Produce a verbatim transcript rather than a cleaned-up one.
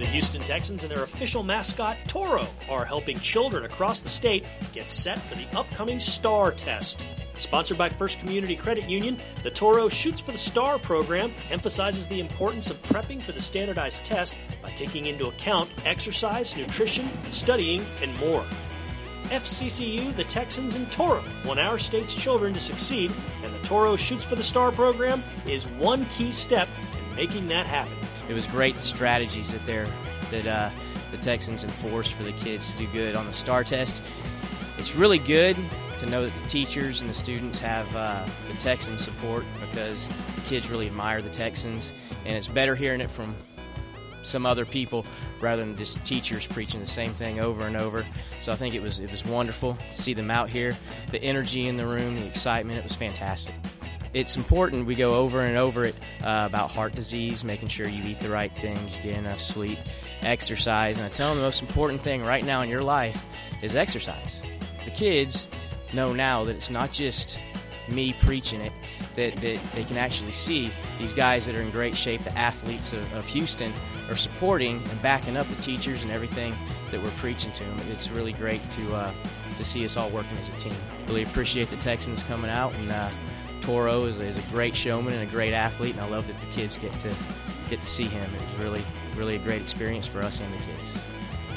Houston Texans and their official mascot, Toro, are helping children across the state get set for the upcoming STAR test. Sponsored by First Community Credit Union, the Toro Shoots for the STAR program emphasizes the importance of prepping for the standardized test by taking into account exercise, nutrition, studying, and more. F C C U, the Texans, and Toro want our state's children to succeed, and the Toro Shoots for the STAR program is one key step in making that happen. It was great, the strategies that they're, that uh, the Texans enforced for the kids to do good on the STAR test. It's really good to know that the teachers and the students have uh, the Texans support, because the kids really admire the Texans, and it's better hearing it from some other people rather than just teachers preaching the same thing over and over. So I think it was it was wonderful to see them out here. The energy in the room, the excitement, it was fantastic. It's important we go over and over it uh, about heart disease, making sure you eat the right things, you get enough sleep, exercise. And I tell them the most important thing right now in your life is exercise. The kids know now that it's not just me preaching it, that, that they can actually see these guys that are in great shape, the athletes of, of Houston, are supporting and backing up the teachers and everything that we're preaching to them. It's really great to uh, to see us all working as a team. Really appreciate the Texans coming out, and uh, Toro is, is a great showman and a great athlete, and I love that the kids get to get to see him. It was really, really a great experience for us and the kids.